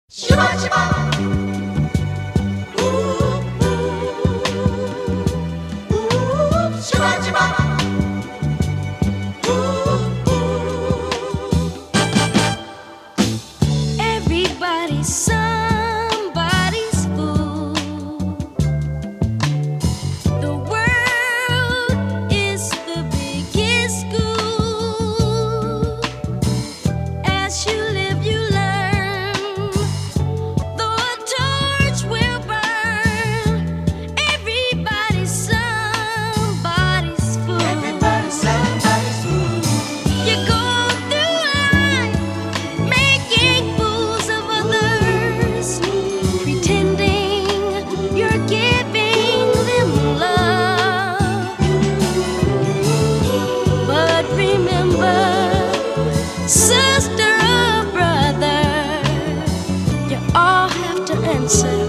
Shiba, shiba. Shiba, shiba. Everybody's somebody's fool. The world is the biggest school. As you live, you learn. Though a torch will burn. Everybody's somebody's fool. Everybody's somebody's fool. You go through life making fools of others, pretending you're giving them love. But remember, sister or brother, you all have to answer